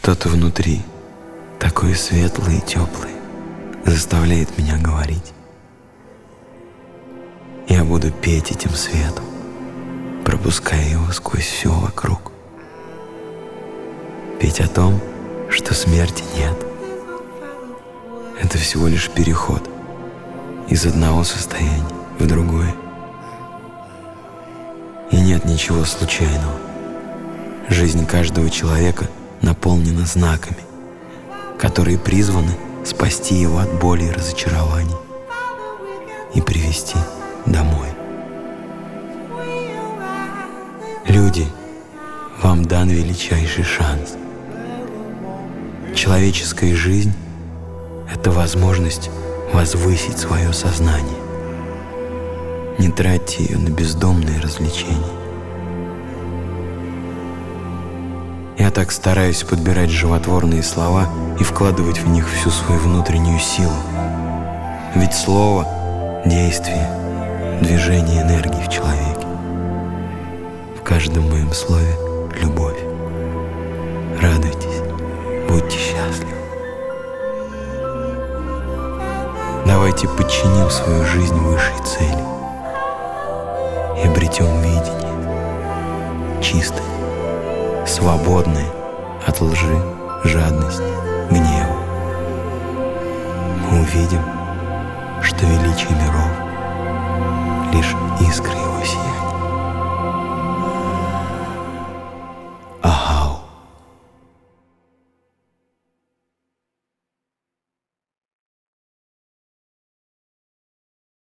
Что-то внутри, такое светлое и теплое, заставляет меня говорить. Я буду петь этим светом, пропуская его сквозь все вокруг. Петь о том, что смерти нет. Это всего лишь переход из одного состояния в другое. И нет ничего случайного. Жизнь каждого человека наполнена знаками, которые призваны спасти его от боли и разочарований и привести домой. Люди, вам дан величайший шанс. Человеческая жизнь — это возможность возвысить свое сознание. Не тратьте ее на бездумные развлечения. Я так стараюсь подбирать животворные слова и вкладывать в них всю свою внутреннюю силу. Ведь слово — действие, движение энергии в человеке. В каждом моем слове — любовь. Радуйтесь, будьте счастливы. Давайте подчиним свою жизнь высшей цели и обретем видение чистое, свободное от лжи, жадности, гнева. Мы увидим, что величие миров лишь